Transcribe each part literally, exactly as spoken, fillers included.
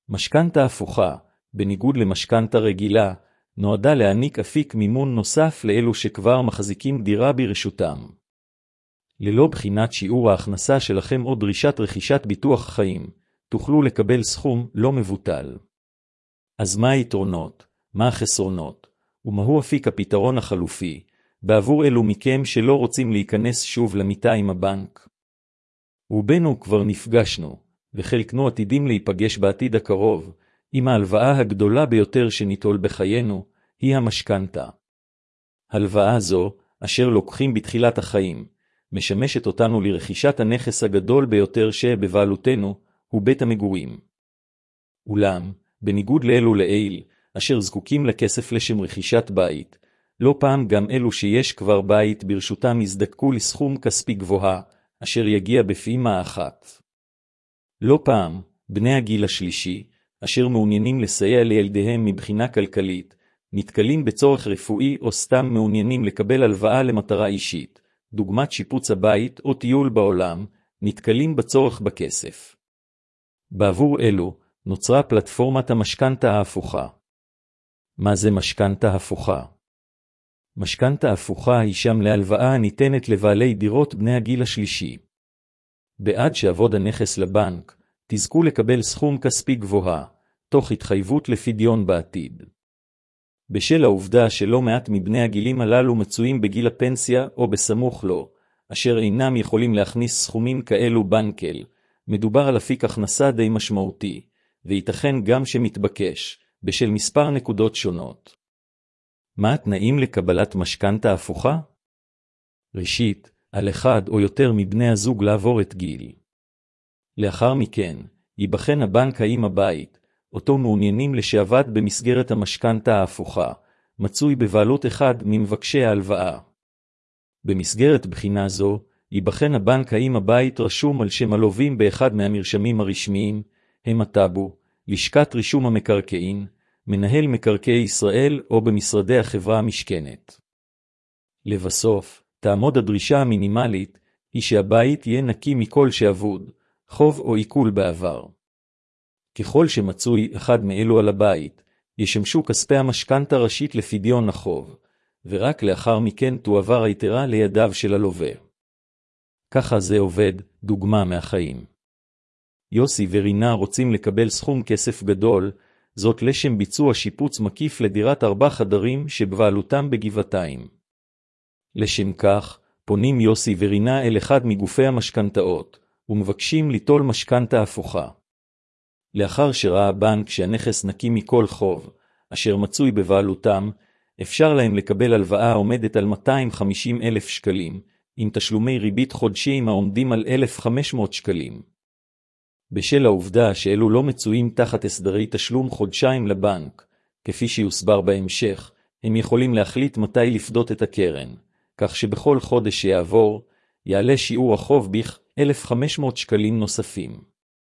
משכנתה הפוכה, בניגוד למשכנתה רגילה, נועדה להעניק אפיק מימון נוסף לאלו שכבר מחזיקים דירה ברשותם. ללא בחינת שיעור ההכנסה שלכם או דרישת רכישת ביטוח חיים, תוכלו לקבל סכום לא מבוטל. אז מה היתרונות, מה החסרונות, ומהו אפיק הפתרון החלופי, בעבור אלו מכם שלא רוצים להיכנס שוב למיטה עם הבנק? רובנו כבר נפגשנו, וחלקנו עתידים להיפגש בעתיד הקרוב, עם ההלוואה הגדולה ביותר שניטול בחיינו, היא המשכנתה. הלוואה זו, אשר לוקחים בתחילת החיים, משמשת אותנו לרכישת הנכס הגדול ביותר שבבעלותנו, הוא בית המגורים. אולם, בניגוד לאלו לעיל, אשר זקוקים לכסף לשם רכישת בית, לא פעם גם אלו שיש כבר בית ברשותם יזדקקו לסכום כספי גבוה, אשר יגיע בפעימה אחת. לא פעם, בני הגיל השלישי, אשר מעוניינים לסייע לילדיהם מבחינה כלכלית, נתקלים בצורך רפואי או סתם מעוניינים לקבל הלוואה למטרה אישית, דוגמת שיפוץ הבית או טיול בעולם, נתקלים בצורך בכסף. בעבור אלו, נוצרה פלטפורמת המשכנתה ההפוכה. מה זה משכנתה הפוכה? משכנתה הפוכה היא שם להלוואה הניתנת לבעלי דירות בני הגיל השלישי. בעד שעבוד הנכס לבנק, תזכו לקבל סכום כספי גבוה, תוך התחייבות לפדיון בעתיד. בשל העובדה שלא מעט מבני הגילים הללו מצויים בגיל הפנסיה או בסמוך לו, אשר אינם יכולים להכניס סכומים כאלו בנקל, מדובר על אפיק הכנסה די משמעותי, וייתכן גם שמתבקש, בשל מספר נקודות שונות. מה התנאים לקבלת משכנתה הפוכה? ראשית, על אחד או יותר מבני הזוג לעבור את גיל. לאחר מכן, ייבחן הבנק האם הבית, אותו מעוניינים לשעבד במסגרת המשכנתה ההפוכה, מצוי בבעלות אחד ממבקשי ההלוואה. במסגרת בחינה זו, ייבחן הבנק האם הבית רשום על שם הלווים באחד מהמרשמים הרשמיים, הם הטאבו, לשכת רישום המקרקעין, מנהל מקרקעי ישראל או במשרדי החברה המשכנת. לבסוף, תעמוד הדרישה המינימלית, היא שהבית יהיה נקי מכל שעבוד, חוב או עיקול בעבר. ככל שמצוי אחד מאלו על הבית, ישמשו כספי המשכנתה ראשית לפדיון החוב, ורק לאחר מכן תועבר היתרה לידיו של הלווה. ככה זה עובד, דוגמה מהחיים. יוסי ורינה רוצים לקבל סכום כסף גדול, זאת לשם ביצוע שיפוץ מקיף לדירת ארבע חדרים שבבעלותם בגבעתיים. לשם כך, פונים יוסי ורינה אל אחד מגופי המשכנתאות, ומבקשים ליטול משכנתה הפוכה. לאחר שראה הבנק שהנכס נקי מכל חוב, אשר מצוי בבעלותם, אפשר להם לקבל הלוואה עומדת על מאתיים וחמישים אלף שקלים, עם תשלומי ריבית חודשיים העומדים על אלף וחמש מאות שקלים. בשל העובדה שאלו לא מצויים תחת הסדרי תשלום חודשיים לבנק, כפי שיוסבר בהמשך, הם יכולים להחליט מתי לפדות את הקרן, כך שבכל חודש שיעבור, יעלה שיעור החוב בכ אלף וחמש מאות שקלים נוספים.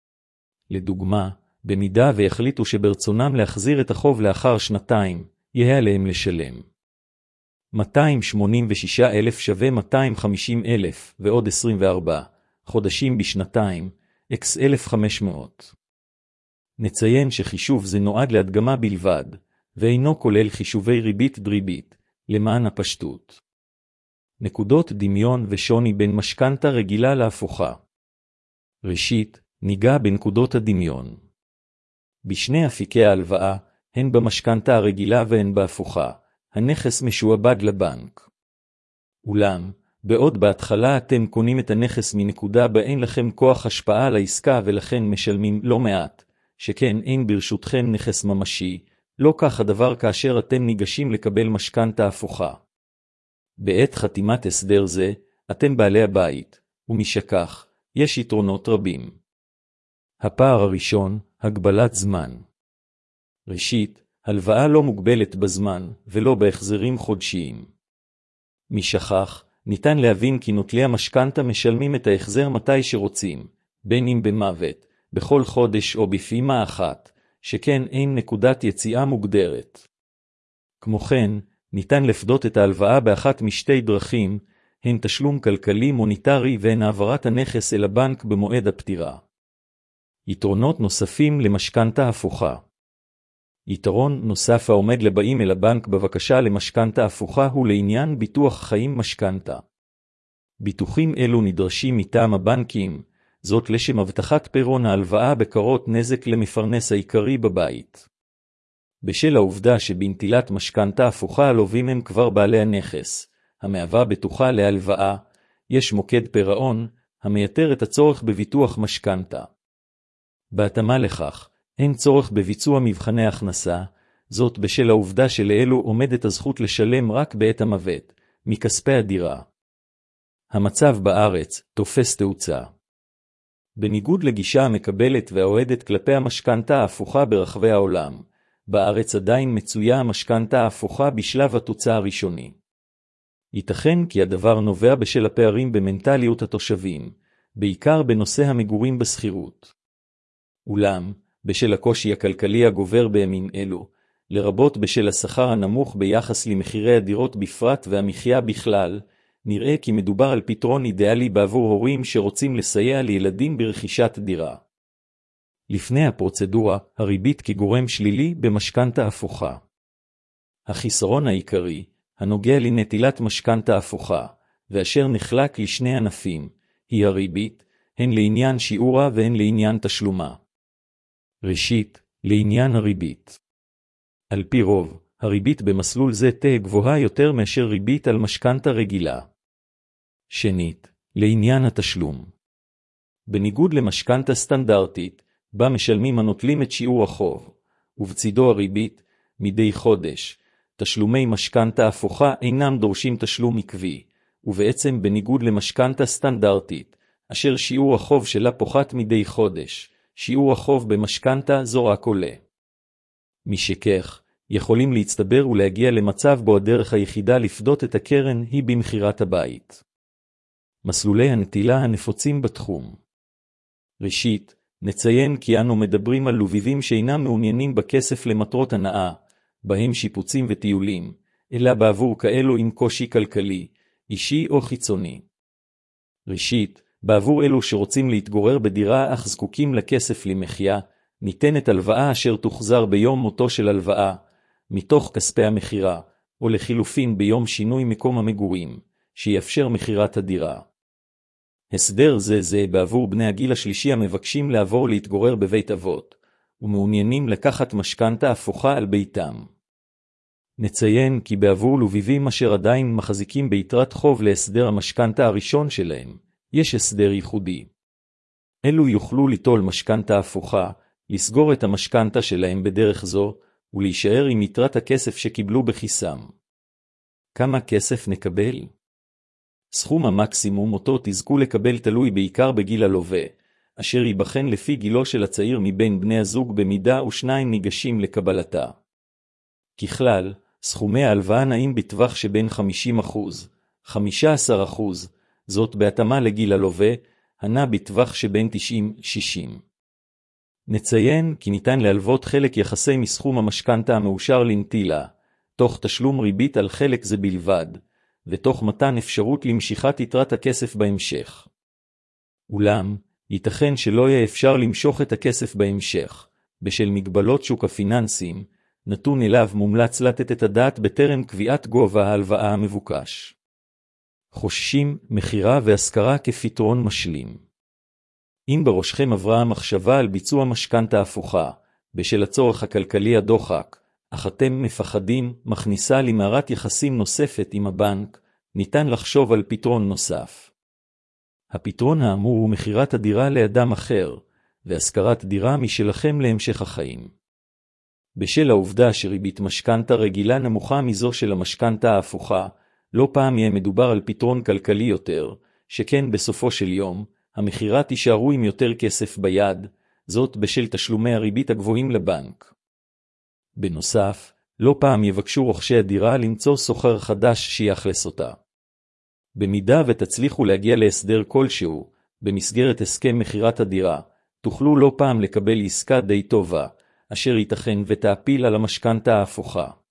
לדוגמה, במידה והחליטו שברצונם להחזיר את החוב לאחר שנתיים, יהיה עליהם לשלם מאתיים שמונים ושישה אלף שווה מאתיים וחמישים אלף ועוד עשרים וארבעה חודשים בשנתיים, אקס אלף וחמש מאות. נציין שחישוב זה נועד להדגמה בלבד, ואינו כולל חישובי ריבית דריבית, למען הפשטות. נקודות דמיון ושוני בין משכנתה רגילה להפוכה. ראשית, ניגע בנקודות הדמיון. בשני אפיקי ההלוואה, הן במשכנתה הרגילה והן בהפוכה, הנכס משועבד לבנק. אולם, בעוד בהתחלה אתם קונים את הנכס מנקודה בה אין לכם כוח השפעה על העסקה ולכן משלמים לא מעט, שכן אין ברשותכם נכס ממשי, לא כך הדבר כאשר אתם ניגשים לקבל משכנתה הפוכה. בעת חתימת הסדר זה, אתם בעלי הבית, ומשכך, יש יתרונות רבים. הפער הראשון, הגבלת זמן. ראשית, הלוואה לא מוגבלת בזמן, ולא בהחזרים חודשיים. משכך, ניתן להבין כי נוטלי המשכנתה משלמים את ההחזר מתי שרוצים, בין אם במוות, בכל חודש או בפעימה אחת, שכן אין נקודת יציאה מוגדרת. כמו כן, ניתן לפדות את ההלוואה באחת משתי דרכים, הן תשלום כלכלי מוניטרי והן העברת הנכס אל הבנק במועד הפטירה. יתרונות נוספים למשכנתה הפוכה. יתרון נוסף העומד לבאים אל הבנק בבקשה למשכנתה הפוכה הוא לעניין ביטוח חיים משכנתה. ביטוחים אלו נדרשים מטעם הבנקים, זאת לשם הבטחת פירעון ההלוואה בקרות נזק למפרנס העיקרי בבית. בשל העובדה שבנטילת משכנתה הפוכה הלווים הם כבר בעלי הנכס, המהווה בטוחה להלוואה, יש מוקד פירעון, המייתר את הצורך בביטוח משכנתה. בהתאמה לכך, אין צורך בביצוע מבחני הכנסה, זאת בשל העובדה שלאלו עומדת הזכות לשלם רק בעת המוות, מכספי הדירה. המצב בארץ תופס תאוצה. בניגוד לגישה המקבלת והאוהדת כלפי המשכנתה ההפוכה ברחבי העולם, בארץ עדיין מצויה המשכנתה ההפוכה בשלב התוצאה הראשוני. ייתכן כי הדבר נובע בשל הפערים במנטליות התושבים, בעיקר בנושא המגורים בסחירות. אולם, בשל הקושי הכלכלי הגובר בימים אלו, לרבות בשל השכר הנמוך ביחס למחירי הדירות בפרט והמחיה בכלל, נראה כי מדובר על פתרון אידיאלי בעבור הורים שרוצים לסייע לילדים ברכישת דירה. לפני הפרוצדורה, הריבית כגורם שלילי במשכנתה הפוכה. החיסרון העיקרי, הנוגע לנטילת משכנתה הפוכה, ואשר נחלק לשני ענפים, היא הריבית, הן לעניין שיעורה והן לעניין תשלומה. ראשית, לעניין הריבית. על פי רוב, הריבית במסלול זה תהיה גבוהה יותר מאשר ריבית על משכנתה רגילה. שנית, לעניין התשלום. בניגוד למשכנתה סטנדרטית, בה משלמים הנוטלים את שיעור החוב, ובצידו הריבית, מדי חודש, תשלומי משכנתה הפוכה אינם דורשים תשלום עקבי, ובעצם בניגוד למשכנתה סטנדרטית, אשר שיעור החוב שלה פוחת מדי חודש, שיעור החוב במשכנתה זו רק עולה. משכך, יכולים להצטבר ולהגיע למצב בו הדרך היחידה לפדות את הקרן היא במחירת הבית. מסלולי הנטילה הנפוצים בתחום. ראשית, נציין כי אנו מדברים על לווים שאינם מעוניינים בכסף למטרות הנאה, בהם שיפוצים וטיולים, אלא בעבור כאלו עם קושי כלכלי, אישי או חיצוני. ראשית, בעבור אלו שרוצים להתגורר בדירה אך זקוקים לכסף למחיה, ניתנת הלוואה אשר תוחזר ביום מותו של הלוואה, מתוך כספי המחירה, או לחילופין ביום שינוי מקום המגורים, שיאפשר מחירת הדירה. הסדר זה זה בעבור בני הגיל השלישי המבקשים לעבור להתגורר בבית אבות, ומעוניינים לקחת משכנתה הפוכה על ביתם. נציין כי בעבור לווים אשר עדיין מחזיקים ביתרת חוב להסדר המשכנתה הראשון שלהם, יש הסדר ייחודי. אלו יוכלו ליטול משכנתה הפוכה, לסגור את המשכנתה שלהם בדרך זו, ולהישאר עם יתרת הכסף שקיבלו בכיסם. כמה כסף נקבל? סכום המקסימום אותו תזכו לקבל תלוי בעיקר בגיל הלווה, אשר ייבחן לפי גילו של הצעיר מבין בני הזוג במידה ושניים ניגשים לקבלתה. ככלל, סכומי ההלוואה נעים בטווח שבין חמישים אחוז, חמישה עשר אחוז, זאת בהתאמה לגיל הלווה, הנע בטווח שבין תשעים עד שישים. נציין כי ניתן להלוות חלק יחסי מסכום המשכנתה המאושר לנטילה, תוך תשלום ריבית על חלק זה בלבד, ותוך מתן אפשרות למשיכת יתרת הכסף בהמשך. אולם, ייתכן שלא יהיה אפשר למשוך את הכסף בהמשך, בשל מגבלות שוק הפיננסים, נתון אליו מומלץ לתת את הדעת בטרם קביעת גובה ההלוואה המבוקש. חוששים, מחירה והשכרה כפתרון משלים. אם בראשכם עברה המחשבה על ביצוע משכנתה הפוכה, בשל הצורך הכלכלי הדוחק, אך אתם מפחדים, מכניסה למערת יחסים נוספת עם הבנק, ניתן לחשוב על פתרון נוסף. הפתרון האמור הוא מחירת הדירה לאדם אחר, והשכרת דירה משלכם להמשך החיים. בשל העובדה שריבית משכנתה רגילה נמוכה מזו של המשכנתה ההפוכה, לא פעם יהיה מדובר על פתרון כלכלי יותר, שכן בסופו של יום, המחירה תישארו עם יותר כסף ביד, זאת בשל תשלומי הריבית הגבוהים לבנק. בנוסף, לא פעם יבקשו רוכשי הדירה למצוא סוחר חדש שיאכלס אותה. במידה ותצליחו להגיע להסדר כלשהו, במסגרת הסכם מחירת הדירה, תוכלו לא פעם לקבל עסקה די טובה, אשר ייתכן ותעפיל על המשכנתה ההפוכה.